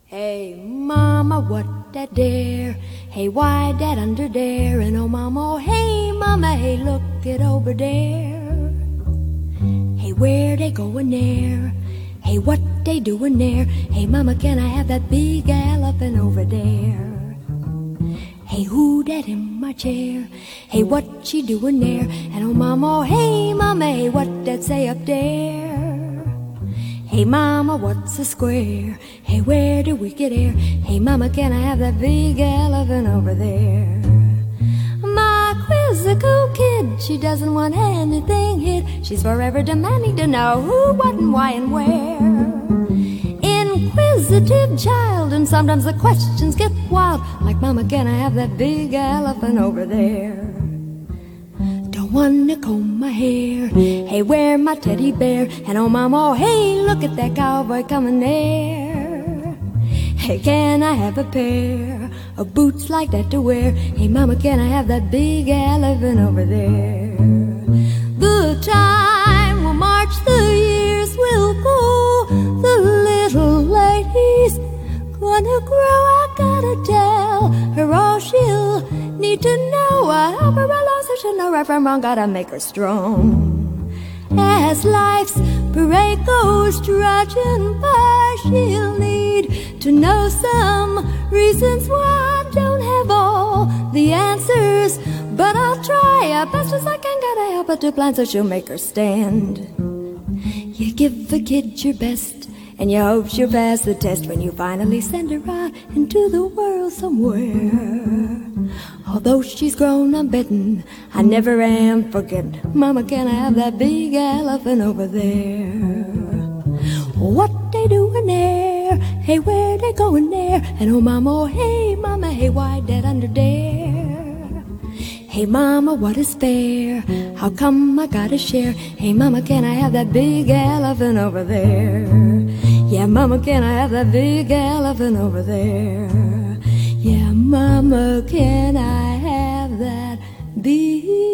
Hey, mama, what that there? Hey, why that under there? And oh, mama, oh, hey, mama, hey, look it over there. Hey, where they going there? Hey, what they doing there? Hey, mama, can I have that big elephant over there? Hey, who that in my chair? Hey, what she doing there? And oh, mama, oh, hey, mama, hey, what that say up there? Hey, mama, what's a square? Hey, where do we get air? Hey, mama, can I have that big elephant over there? My quizzical kid, she doesn't want anything hid. She's forever demanding to know who, what, and why, and where. Inquisitive child, and sometimes the questions get wild. Like, mama, can I have that big elephant over there? Don't wanna comb my hair. Hey, where my teddy bear? And oh, mama, oh, hey, look at that cowboy coming there. Hey, can I have a pair of boots like that to wear? Hey, mama, can I have that big elephant over there? The time will march, the years will go. The little lady's gonna grow. I gotta tell her all she'll need to know. I help her along so she'll know right from wrong. Gotta make her strong. As life's parade goes trudging by, she'll need to know some reasons why I don't have all the answers, but I'll try as best as I can. Gotta help her to plan so she'll make her stand. You give the kid your best, and you hope she'll pass the test when you finally send her out into the world somewhere. Although she's grown, I'm betting I never am forgetting. Mama, can I have that big elephant over there? What they doing there? Hey, where they going there? And oh, mama, oh, hey, mama, hey, why that under there? Hey, mama, what is fair? How come I gotta share? Hey, mama, can I have that big elephant over there? Yeah, mama, can I have that big elephant over there? Yeah, mama, can I have that big